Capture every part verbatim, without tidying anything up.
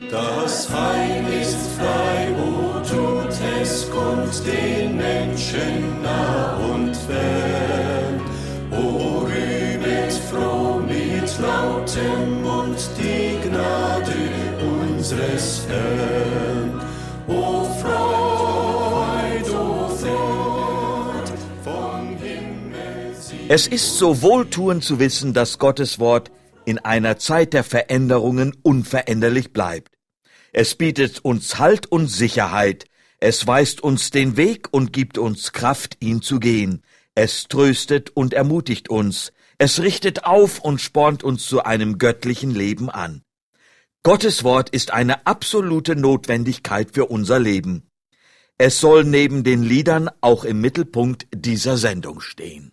Das Heil ist frei, o tut es kund den Menschen nah und fern. O rühmet froh mit lautem Mund die Gnade unseres Herrn. O Freud, o Freud, vom Himmel sie. Es ist so wohltuend zu wissen, dass Gottes Wort in einer Zeit der Veränderungen unveränderlich bleibt. Es bietet uns Halt und Sicherheit, es weist uns den Weg und gibt uns Kraft, ihn zu gehen. Es tröstet und ermutigt uns, es richtet auf und spornt uns zu einem göttlichen Leben an. Gottes Wort ist eine absolute Notwendigkeit für unser Leben. Es soll neben den Liedern auch im Mittelpunkt dieser Sendung stehen.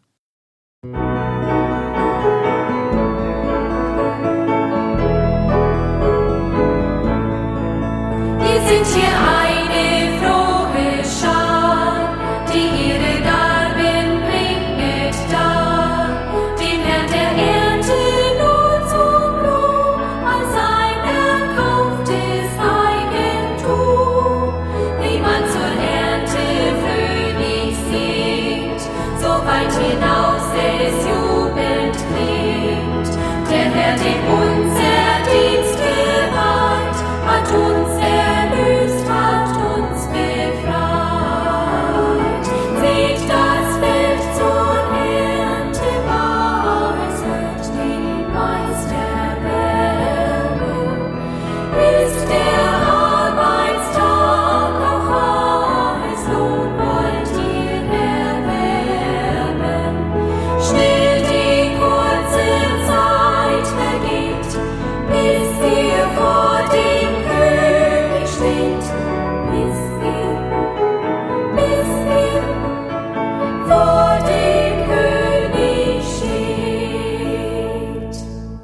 Wir sind hier eine frohe Schar, die ihre Gaben bringet dar, den Herrn der Ernte nur zum Lob, als sein erkauftes Eigentum. Wie man zur Ernte fröhlich singt, so weit hinaus es jubelnd klingt. Der Herr, dem unser Dienst geweiht, hat uns erlöst, hat uns befreit. Seht das Feld zur Ernte weiset, den Meister werben. Ist der Arbeitstag auch heiß, Lohn wollt ihr erwerben. Schnell die kurze Zeit vergeht, bis ihr vor dem König steht, bis ihr, bis ihr vor dem König steht.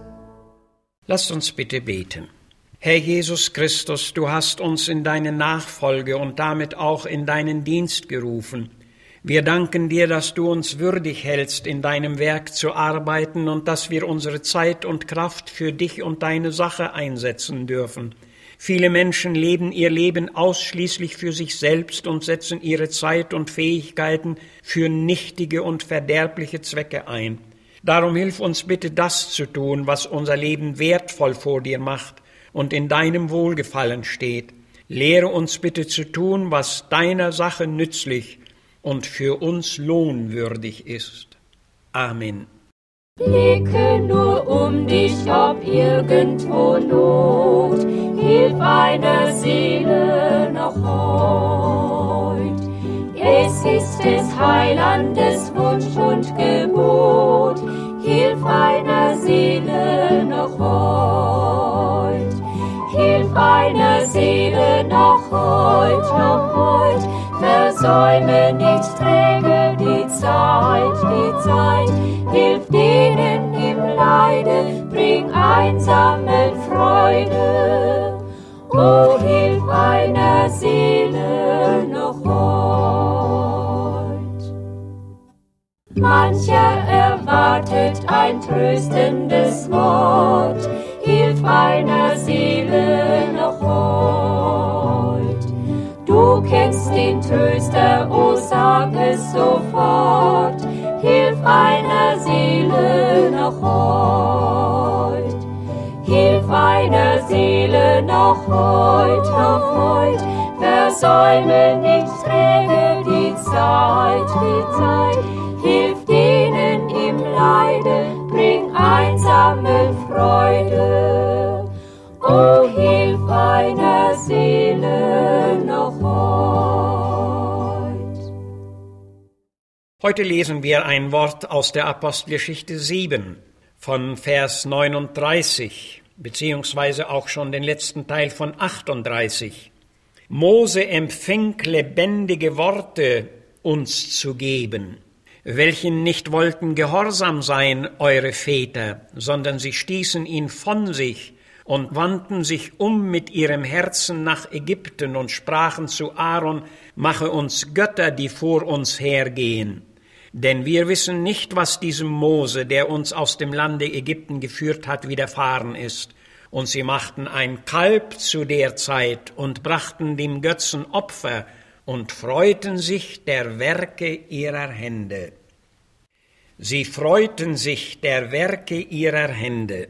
Lasst uns bitte beten. Herr Jesus Christus, du hast uns in deine Nachfolge und damit auch in deinen Dienst gerufen. Wir danken dir, dass du uns würdig hältst, in deinem Werk zu arbeiten und dass wir unsere Zeit und Kraft für dich und deine Sache einsetzen dürfen. Viele Menschen leben ihr Leben ausschließlich für sich selbst und setzen ihre Zeit und Fähigkeiten für nichtige und verderbliche Zwecke ein. Darum hilf uns bitte, das zu tun, was unser Leben wertvoll vor dir macht und in deinem Wohlgefallen steht. Lehre uns bitte zu tun, was deiner Sache nützlich und für uns lohnwürdig ist. Amen. Blicke nur um dich, ob irgendwo Not, hilf einer Seele noch heut. Es ist des Heilandes Wunsch und Gebot, hilf einer Seele noch heut. Hilf einer Seele noch heut, noch heut, versäume nicht träge die Zeit, die Zeit. Hilf denen im Leide, bring Einsamen Freude. O hilf einer Seele noch heut. Mancher erwartet ein tröstendes Wort, hilf einer Seele noch heut. Du kennst den Tröster, o sag es sofort, hilf einer Seele noch heut. Hilf einer Seele noch heut, noch heut, versäume nicht träge die Zeit, die Zeit. Hilf denen im Leide, bring Einsamen Freude. O hilf einer Seele noch heut. Heute lesen wir ein Wort aus der Apostelgeschichte sieben, von Vers neununddreißig, beziehungsweise auch schon den letzten Teil von achtunddreißig. Mose empfing lebendige Worte uns zu geben, welchen nicht wollten gehorsam sein eure Väter, sondern sie stießen ihn von sich und wandten sich um mit ihrem Herzen nach Ägypten und sprachen zu Aaron, mache uns Götter, die vor uns hergehen. Denn wir wissen nicht, was diesem Mose, der uns aus dem Lande Ägypten geführt hat, widerfahren ist. und sie machten ein Kalb zu der Zeit und brachten dem Götzen Opfer und freuten sich der Werke ihrer Hände. Sie freuten sich der Werke ihrer Hände.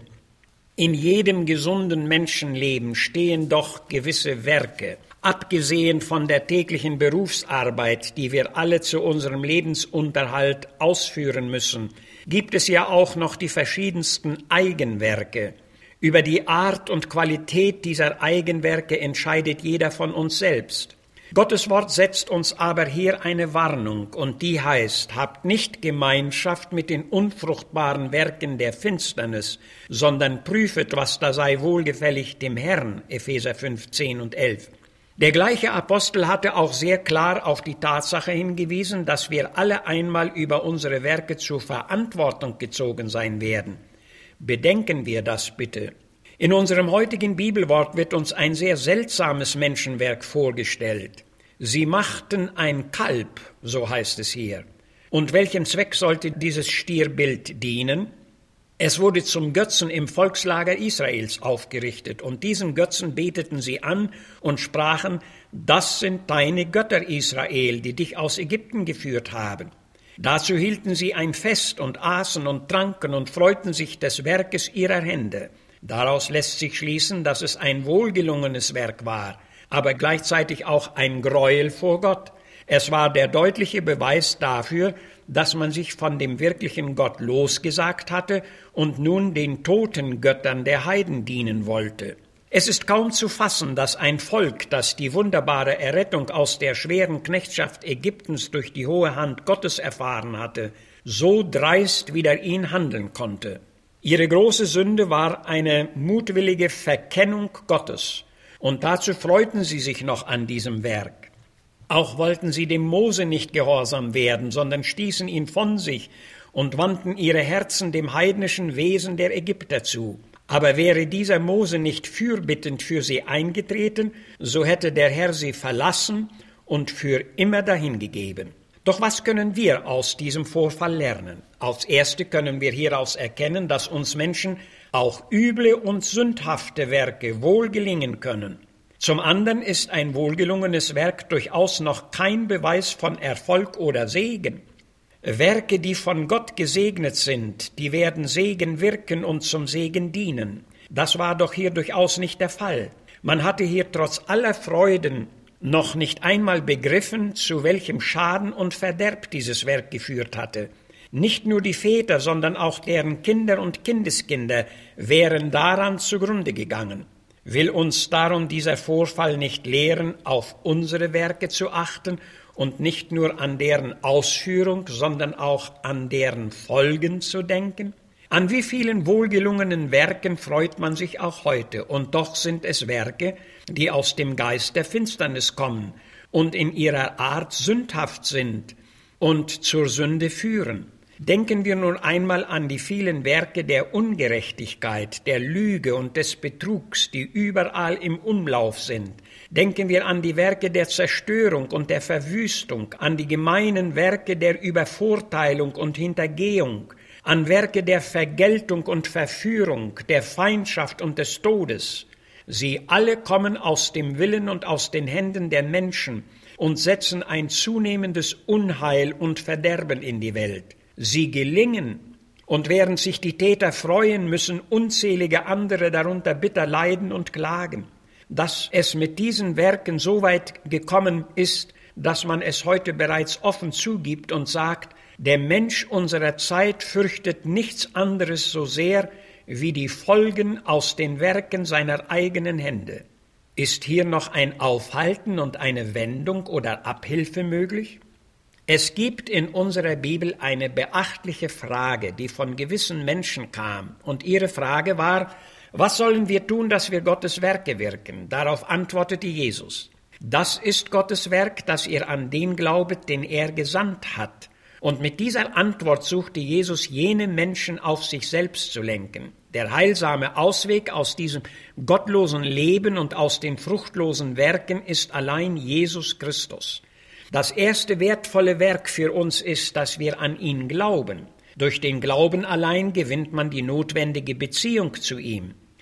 In jedem gesunden Menschenleben stehen doch gewisse Werke. Abgesehen von der täglichen Berufsarbeit, die wir alle zu unserem Lebensunterhalt ausführen müssen, gibt es ja auch noch die verschiedensten Eigenwerke. Über die Art und Qualität dieser Eigenwerke entscheidet jeder von uns selbst. Gottes Wort setzt uns aber hier eine Warnung, und die heißt: Habt nicht Gemeinschaft mit den unfruchtbaren Werken der Finsternis, sondern prüfet, was da sei wohlgefällig dem Herrn. Epheser fünf, zehn und elf. Der gleiche Apostel hatte auch sehr klar auf die Tatsache hingewiesen, dass wir alle einmal über unsere Werke zur Verantwortung gezogen sein werden. Bedenken wir das bitte. In unserem heutigen Bibelwort wird uns ein sehr seltsames Menschenwerk vorgestellt. Sie machten ein Kalb, so heißt es hier. Und welchem Zweck sollte dieses Stierbild dienen? Es wurde zum Götzen im Volkslager Israels aufgerichtet, und diesen Götzen beteten sie an und sprachen: Das sind deine Götter, Israel, die dich aus Ägypten geführt haben. Dazu hielten sie ein Fest und aßen und tranken und freuten sich des Werkes ihrer Hände. Daraus lässt sich schließen, dass es ein wohlgelungenes Werk war, aber gleichzeitig auch ein Gräuel vor Gott. Es war der deutliche Beweis dafür, dass man sich von dem wirklichen Gott losgesagt hatte und nun den toten Göttern der Heiden dienen wollte. Es ist kaum zu fassen, dass ein Volk, das die wunderbare Errettung aus der schweren Knechtschaft Ägyptens durch die hohe Hand Gottes erfahren hatte, so dreist wider ihn handeln konnte. Ihre große Sünde war eine mutwillige Verkennung Gottes, und dazu freuten sie sich noch an diesem Werk. Auch wollten sie dem Mose nicht gehorsam werden, sondern stießen ihn von sich und wandten ihre Herzen dem heidnischen Wesen der Ägypter zu. Aber wäre dieser Mose nicht fürbittend für sie eingetreten, so hätte der Herr sie verlassen und für immer dahingegeben. Doch was können wir aus diesem Vorfall lernen? Als Erste können wir hieraus erkennen, dass uns Menschen auch üble und sündhafte Werke wohl gelingen können. Zum anderen ist ein wohlgelungenes Werk durchaus noch kein Beweis von Erfolg oder Segen. Werke, die von Gott gesegnet sind, die werden Segen wirken und zum Segen dienen. Das war doch hier durchaus nicht der Fall. Man hatte hier trotz aller Freuden noch nicht einmal begriffen, zu welchem Schaden und Verderb dieses Werk geführt hatte. Nicht nur die Väter, sondern auch deren Kinder und Kindeskinder wären daran zugrunde gegangen. Will uns darum dieser Vorfall nicht lehren, auf unsere Werke zu achten und nicht nur an deren Ausführung, sondern auch an deren Folgen zu denken? An wie vielen wohlgelungenen Werken freut man sich auch heute, und doch sind es Werke, die aus dem Geist der Finsternis kommen und in ihrer Art sündhaft sind und zur Sünde führen. Denken wir nun einmal an die vielen Werke der Ungerechtigkeit, der Lüge und des Betrugs, die überall im Umlauf sind. Denken wir an die Werke der Zerstörung und der Verwüstung, an die gemeinen Werke der Übervorteilung und Hintergehung, an Werke der Vergeltung und Verführung, der Feindschaft und des Todes. Sie alle kommen aus dem Willen und aus den Händen der Menschen und setzen ein zunehmendes Unheil und Verderben in die Welt. Sie gelingen, und während sich die Täter freuen, müssen unzählige andere darunter bitter leiden und klagen. Dass es mit diesen Werken so weit gekommen ist, dass man es heute bereits offen zugibt und sagt, der Mensch unserer Zeit fürchtet nichts anderes so sehr wie die Folgen aus den Werken seiner eigenen Hände. Ist hier noch ein Aufhalten und eine Wendung oder Abhilfe möglich? Es gibt in unserer Bibel eine beachtliche Frage, die von gewissen Menschen kam. Und ihre Frage war: Was sollen wir tun, dass wir Gottes Werke wirken? Darauf antwortete Jesus: Das ist Gottes Werk, dass ihr an den glaubet, den er gesandt hat. Und mit dieser Antwort suchte Jesus jene Menschen auf sich selbst zu lenken. Der heilsame Ausweg aus diesem gottlosen Leben und aus den fruchtlosen Werken ist allein Jesus Christus. Das erste wertvolle Werk für uns ist, dass wir an ihn glauben. Durch den Glauben allein gewinnt man die notwendige Beziehung zu ihm.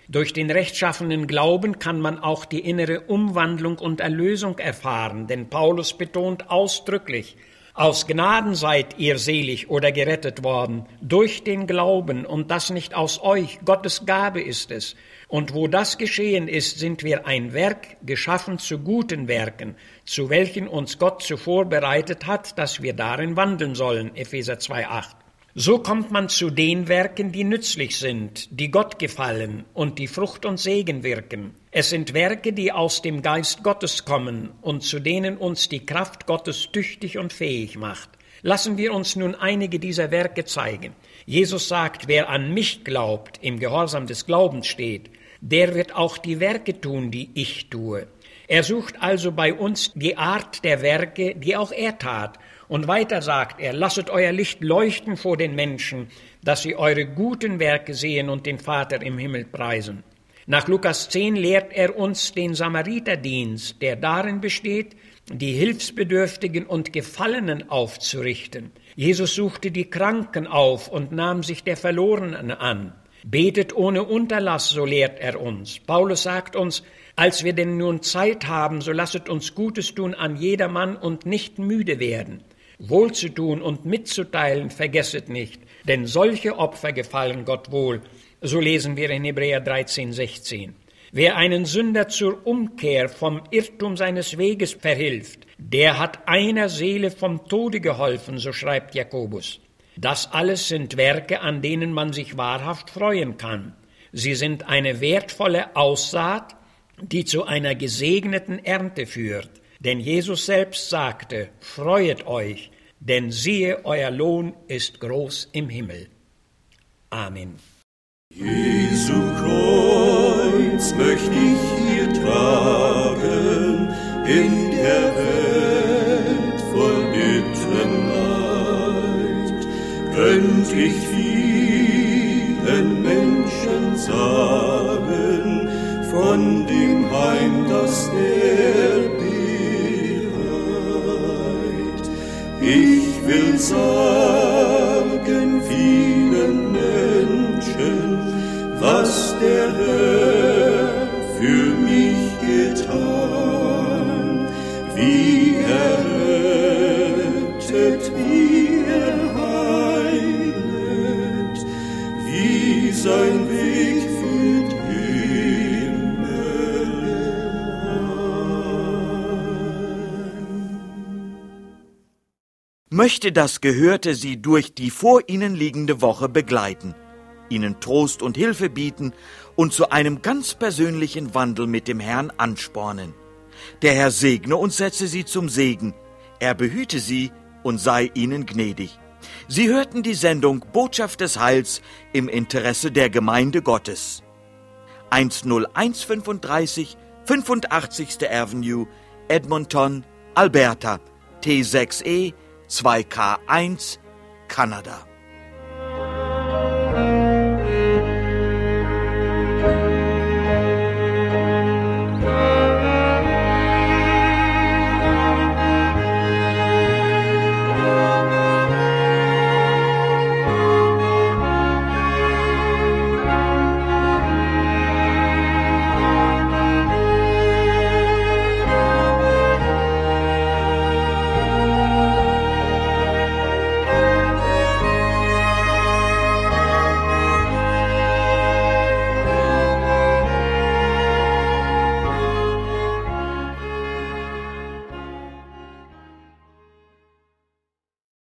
Durch den rechtschaffenen Glauben kann man auch die innere Umwandlung und Erlösung erfahren, denn Paulus betont ausdrücklich: Aus Gnaden seid ihr selig oder gerettet worden, durch den Glauben, und das nicht aus euch, Gottes Gabe ist es. Und wo das geschehen ist, sind wir ein Werk, geschaffen zu guten Werken, zu welchen uns Gott zuvor bereitet hat, dass wir darin wandeln sollen, Epheser zwei acht. So kommt man zu den Werken, die nützlich sind, die Gott gefallen und die Frucht und Segen wirken. Es sind Werke, die aus dem Geist Gottes kommen und zu denen uns die Kraft Gottes tüchtig und fähig macht. Lassen wir uns nun einige dieser Werke zeigen. Jesus sagt, wer an mich glaubt, im Gehorsam des Glaubens steht, der wird auch die Werke tun, die ich tue. Er sucht also bei uns die Art der Werke, die auch er tat. Und weiter sagt er, lasset euer Licht leuchten vor den Menschen, dass sie eure guten Werke sehen und den Vater im Himmel preisen. Nach Lukas zehn lehrt er uns den Samariterdienst, der darin besteht, die Hilfsbedürftigen und Gefallenen aufzurichten. Jesus suchte die Kranken auf und nahm sich der Verlorenen an. Betet ohne Unterlass, so lehrt er uns. Paulus sagt uns, als wir denn nun Zeit haben, so lasset uns Gutes tun an jedermann und nicht müde werden. Wohlzutun und mitzuteilen vergesset nicht, denn solche Opfer gefallen Gott wohl. So lesen wir in Hebräer dreizehn sechzehn. Wer einen Sünder zur Umkehr vom Irrtum seines Weges verhilft, der hat einer Seele vom Tode geholfen, so schreibt Jakobus. Das alles sind Werke, an denen man sich wahrhaft freuen kann. Sie sind eine wertvolle Aussaat, die zu einer gesegneten Ernte führt. Denn Jesus selbst sagte, freuet euch, denn siehe, euer Lohn ist groß im Himmel. Amen. Jesu Kreuz möcht ich hier tragen, in der Welt voll Mitleid. Könnt ich vielen Menschen sagen, von dem Heim, das er bereit. Ich will sagen vielen Menschen, was der Herr für mich getan, wie er rettet, wie er heilet, wie sein Weg führt möchte das Gehörte Sie durch die vor Ihnen liegende Woche begleiten, Ihnen Trost und Hilfe bieten und zu einem ganz persönlichen Wandel mit dem Herrn anspornen. Der Herr segne und setze Sie zum Segen. Er behüte Sie und sei Ihnen gnädig. Sie hörten die Sendung Botschaft des Heils im Interesse der Gemeinde Gottes. eins null eins fünfunddreißig fünfundachtzigste Avenue, Edmonton, Alberta, T sechs E zwei K eins, Kanada.